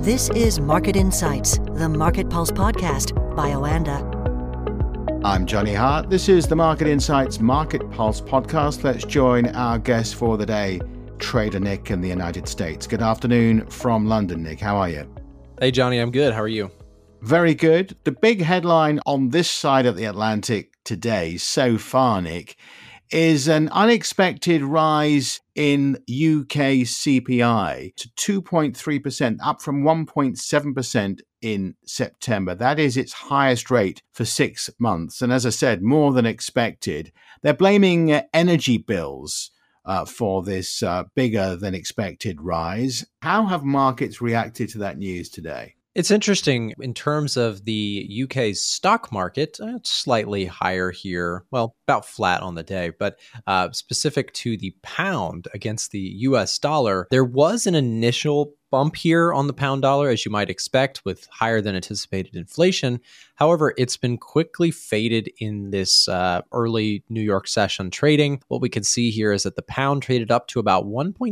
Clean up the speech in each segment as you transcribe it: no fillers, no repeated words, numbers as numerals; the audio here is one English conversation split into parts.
This is Market Insights, the Market Pulse podcast by Oanda. I'm Johnny Hart. This is the Market Insights Market Pulse podcast. Let's join our guest for the day, Trader Nick in the United States. Good afternoon from London, Nick. How are you? Hey, Johnny. I'm good. How are you? Very good. The big headline on this side of the Atlantic today, so far, Nick, is an unexpected rise in UK CPI to 2.3%, up from 1.7% in September. That is its highest rate for 6 months. And as I said, more than expected. They're blaming energy bills for this bigger than expected rise. How have markets reacted to that news today? It's interesting in terms of the UK's stock market. It's slightly higher here, well, about flat on the day, but specific to the pound against the US dollar, there was an initial bump here on the pound dollar, as you might expect, with higher than anticipated inflation. However, it's been quickly faded in this early New York session trading. What we can see here is that the pound traded up to about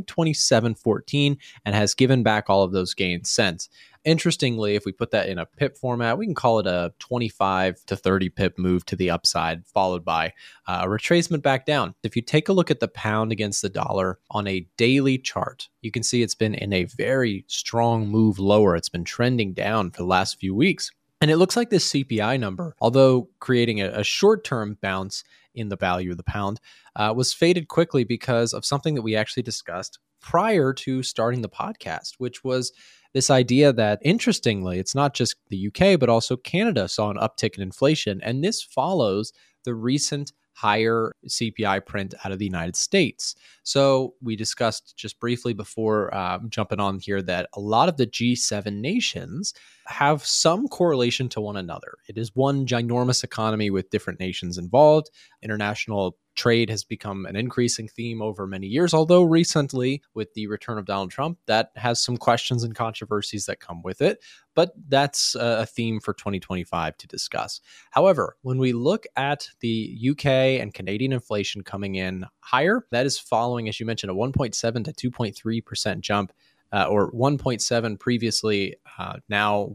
1.2714 and has given back all of those gains since. Interestingly, if we put that in a pip format, we can call it a 25 to 30 pip move to the upside, followed by a retracement back down. If you take a look at the pound against the dollar on a daily chart, you can see it's been in a very strong move lower. It's been trending down for the last few weeks. And it looks like this CPI number, although creating a short-term bounce in the value of the pound, was faded quickly because of something that we actually discussed prior to starting the podcast, which was this idea that, interestingly, it's not just the UK, but also Canada saw an uptick in inflation. And this follows the recent higher CPI print out of the United States. So we discussed just briefly before jumping on here that a lot of the G7 nations have some correlation to one another. It is one ginormous economy with different nations involved. International trade has become an increasing theme over many years, although recently, with the return of Donald Trump, that has some questions and controversies that come with it. But that's a theme for 2025 to discuss. However, when we look at the UK and Canadian inflation coming in higher, that is following, as you mentioned, a 1.7 to 2.3% jump. Or 1.7 previously, now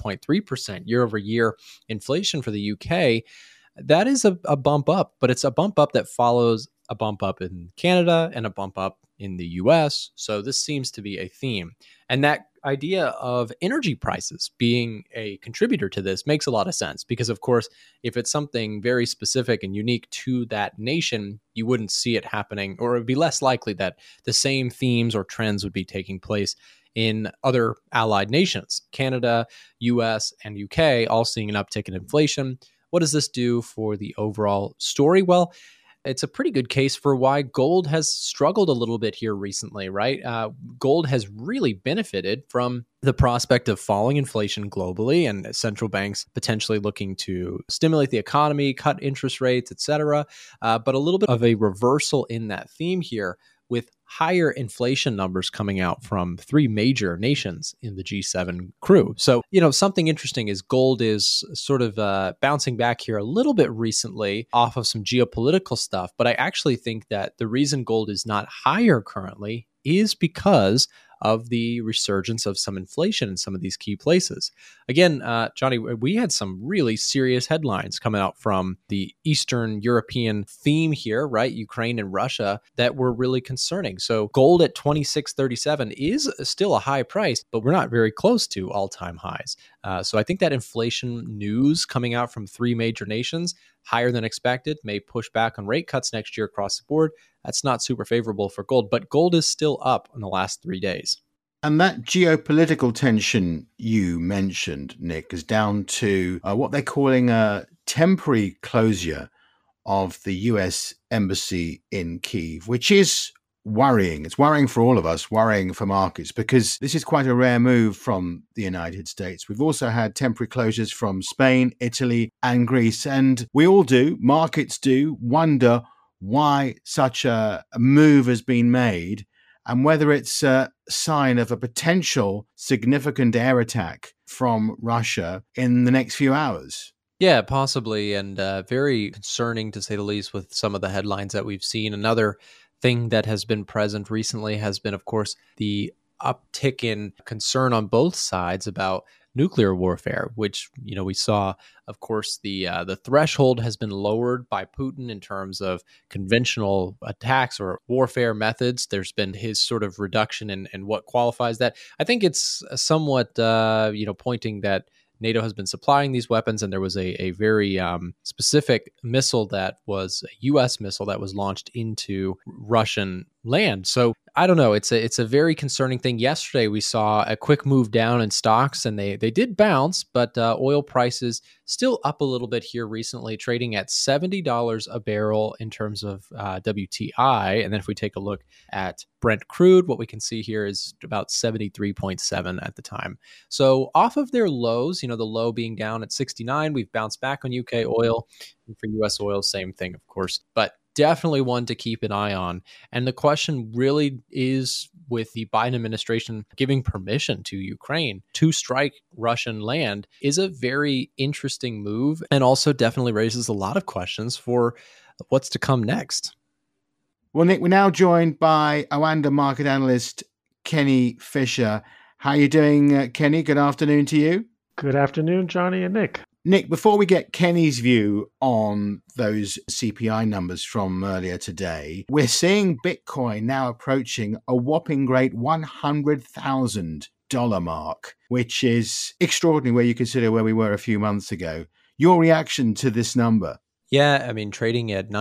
2.3% year over year inflation for the UK. That is a bump up, but it's a bump up that follows a bump up in Canada and a bump up in the US. So this seems to be a theme. And that idea of energy prices being a contributor to this makes a lot of sense because, of course, if it's something very specific and unique to that nation, you wouldn't see it happening, or it would be less likely that the same themes or trends would be taking place in other allied nations. Canada, US, and UK all seeing an uptick in inflation. What does this do for the overall story? Well, it's a pretty good case for why gold has struggled a little bit here recently, right? Gold has really benefited from the prospect of falling inflation globally and central banks potentially looking to stimulate the economy, cut interest rates, etc. But a little bit of a reversal in that theme here, with higher inflation numbers coming out from three major nations in the G7 crew. So, something interesting is gold is sort of bouncing back here a little bit recently off of some geopolitical stuff. But I actually think that the reason gold is not higher currently is because of the resurgence of some inflation in some of these key places. Again, Johnny, we had some really serious headlines coming out from the Eastern European theme here, right? Ukraine and Russia, that were really concerning. So gold at 26.37 is still a high price, but we're not very close to all-time highs. So I think that inflation news coming out from three major nations, higher than expected, may push back on rate cuts next year across the board. That's not super favorable for gold, but gold is still up in the last 3 days. And that geopolitical tension you mentioned, Nick, is down to what they're calling a temporary closure of the US embassy in Kyiv, which is worrying. It's worrying for all of us, worrying for markets, because this is quite a rare move from the United States. We've also had temporary closures from Spain, Italy, and Greece. And we all do, markets do, wonder why such a move has been made and whether it's a sign of a potential significant air attack from Russia in the next few hours. Yeah, possibly, and very concerning to say the least with some of the headlines that we've seen. Another thing that has been present recently has been, of course, the uptick in concern on both sides about nuclear warfare, which we saw. Of course, the threshold has been lowered by Putin in terms of conventional attacks or warfare methods. There's been his sort of reduction in what qualifies that. I think it's somewhat pointing that NATO has been supplying these weapons, and there was a very specific missile that was a U.S. missile that was launched into Russian land. So I don't know. It's a very concerning thing. Yesterday, we saw a quick move down in stocks, and they did bounce, but oil prices still up a little bit here recently, trading at $70 a barrel in terms of WTI. And then if we take a look at Brent crude, what we can see here is about 73.7 at the time. So off of their lows, the low being down at 69, we've bounced back on UK oil. And for US oil, same thing, of course. But definitely one to keep an eye on. And the question really is, with the Biden administration giving permission to Ukraine to strike Russian land, is a very interesting move, and also definitely raises a lot of questions for what's to come next. Well, Nick, we're now joined by Oanda market analyst Kenny Fisher. How are you doing, Kenny? Good afternoon to you. Good afternoon, Johnny and Nick. Nick, before we get Kenny's view on those CPI numbers from earlier today, we're seeing Bitcoin now approaching a whopping great $100,000 mark, which is extraordinary where you consider where we were a few months ago. Your reaction to this number? Yeah, I mean, trading at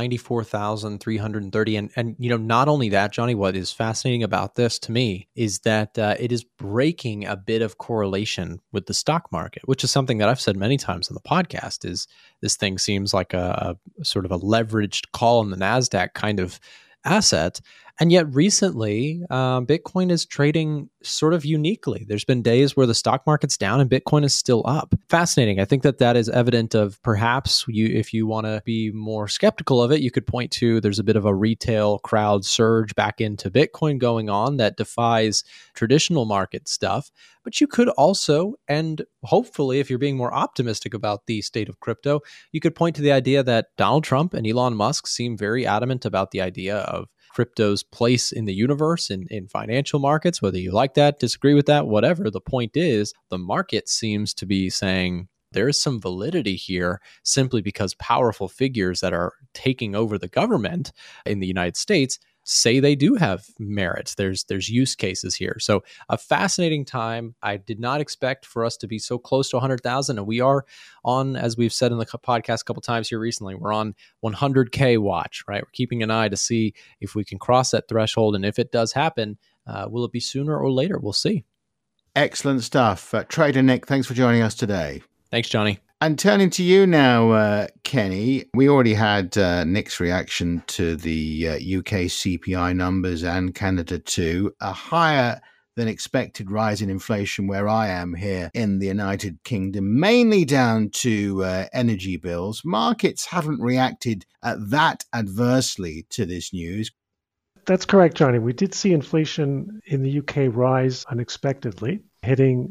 94,330. And not only that, Johnny, what is fascinating about this to me is that it is breaking a bit of correlation with the stock market, which is something that I've said many times on the podcast, is this thing seems like a sort of a leveraged call on the NASDAQ kind of asset. And yet recently, Bitcoin is trading sort of uniquely. There's been days where the stock market's down and Bitcoin is still up. Fascinating. I think that is evident of perhaps if you want to be more skeptical of it, you could point to there's a bit of a retail crowd surge back into Bitcoin going on that defies traditional market stuff. But you could also, and hopefully if you're being more optimistic about the state of crypto, you could point to the idea that Donald Trump and Elon Musk seem very adamant about the idea of crypto's place in the universe, in financial markets, whether you like that, disagree with that, whatever. The point is, the market seems to be saying there is some validity here simply because powerful figures that are taking over the government in the United States say they do have merits. There's use cases here. So a fascinating time. I did not expect for us to be so close to 100,000. And we are on, as we've said in the podcast a couple times here recently, we're on 100K watch, right? We're keeping an eye to see if we can cross that threshold. And if it does happen, will it be sooner or later? We'll see. Excellent stuff. Trader Nick, thanks for joining us today. Thanks, Johnny. And turning to you now, Kenny, we already had Nick's reaction to the UK CPI numbers and Canada too. A higher than expected rise in inflation where I am here in the United Kingdom, mainly down to energy bills. Markets haven't reacted that adversely to this news. That's correct, Johnny. We did see inflation in the UK rise unexpectedly, hitting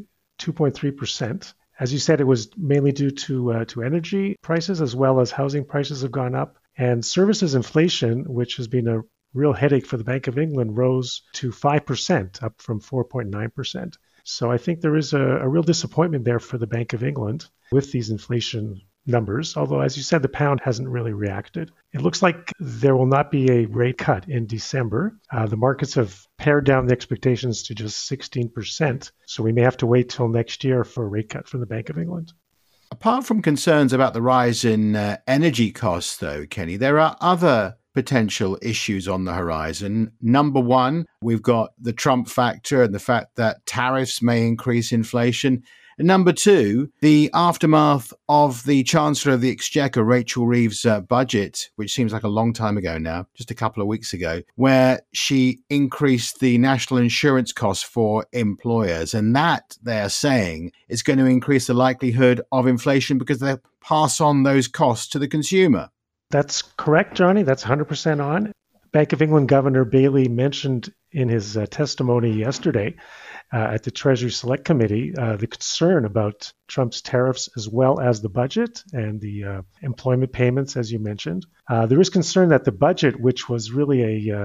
2.3%. As you said, it was mainly due to energy prices, as well as housing prices have gone up. And services inflation, which has been a real headache for the Bank of England, rose to 5%, up from 4.9%. So I think there is a real disappointment there for the Bank of England with these inflation numbers, although, as you said, the pound hasn't really reacted. It looks like there will not be a rate cut in December. The markets have pared down the expectations to just 16%, so we may have to wait till next year for a rate cut from the Bank of England. Apart from concerns about the rise in energy costs, though, Kenny, there are other potential issues on the horizon. Number one, we've got the Trump factor and the fact that tariffs may increase inflation. And number two, the aftermath of the Chancellor of the Exchequer, Rachel Reeves' budget, which seems like a long time ago now, just a couple of weeks ago, where she increased the national insurance costs for employers. And that, they're saying, is going to increase the likelihood of inflation because they pass on those costs to the consumer. That's correct, Johnny. That's 100% on. Bank of England Governor Bailey mentioned in his testimony yesterday at the Treasury Select Committee the concern about Trump's tariffs as well as the budget and the employment payments, as you mentioned. There is concern that the budget, which was really a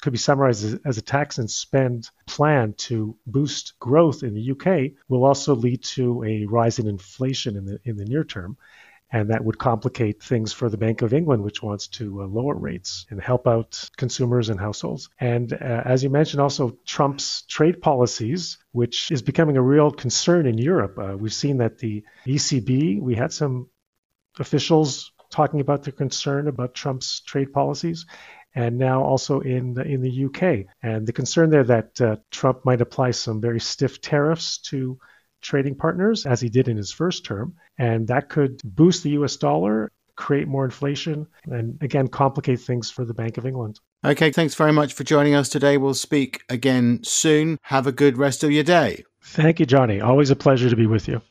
could be summarized as a tax and spend plan to boost growth in the UK, will also lead to a rise in inflation in the near term. And that would complicate things for the Bank of England, which wants to lower rates and help out consumers and households. And as you mentioned, also Trump's trade policies, which is becoming a real concern in Europe. We've seen that the ECB, we had some officials talking about their concern about Trump's trade policies, and now also in the UK. And the concern there that Trump might apply some very stiff tariffs to trading partners, as he did in his first term, and that could boost the US dollar, create more inflation, and again, complicate things for the Bank of England. Okay, thanks very much for joining us today. We'll speak again soon. Have a good rest of your day. Thank you, Johnny. Always a pleasure to be with you.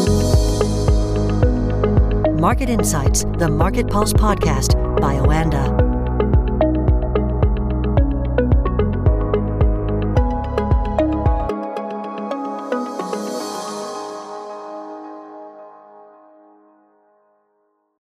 Market Insights, the Market Pulse podcast by Oanda.